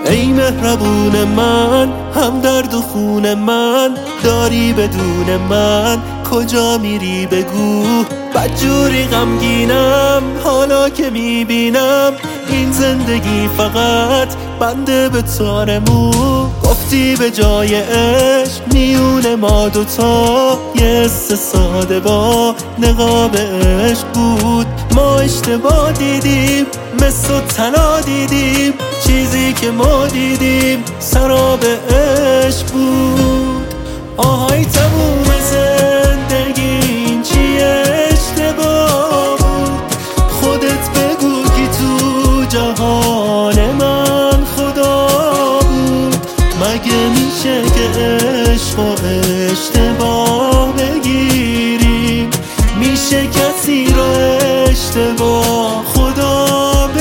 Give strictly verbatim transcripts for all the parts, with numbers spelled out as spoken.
ای مهربون من، هم درد و خون من داری بدون من، کجا میری بگو. بدجوری غمگینم حالا که میبینم این زندگی فقط بنده به تار مو. گفتی به جای عشق میون ما دوتا یه حس ساده با نقاب عشق بود. ما اشتباه دیدیم، مثل و طلا دیدیم، چیزی که ما دیدیم سراب عشق بود. آهای تموم زندگی این چیه اشتباه بود، خودت بگو کی تو جهان من خدا بود. مگه میشه که عشق و اشتباه بگیریم، میشه کسی رو اشتباه خدا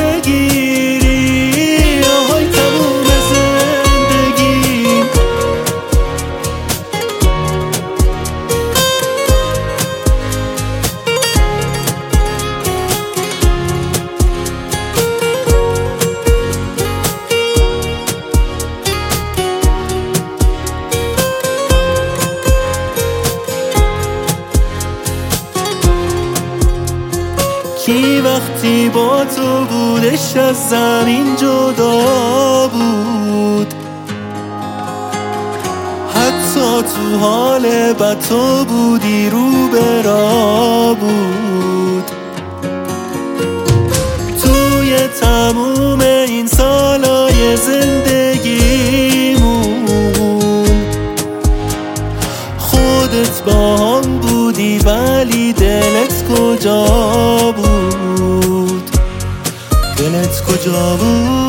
بگیری. آهای تموم زندگی کی وقتی با تو بودش از زمین جدا بود، حتی تو حال بد تو بودی رو به راه بود. توی تموم این سالای زندگیمون خودت با هم بودی، ولی دلت کجا بود؟ دلت کجا بود؟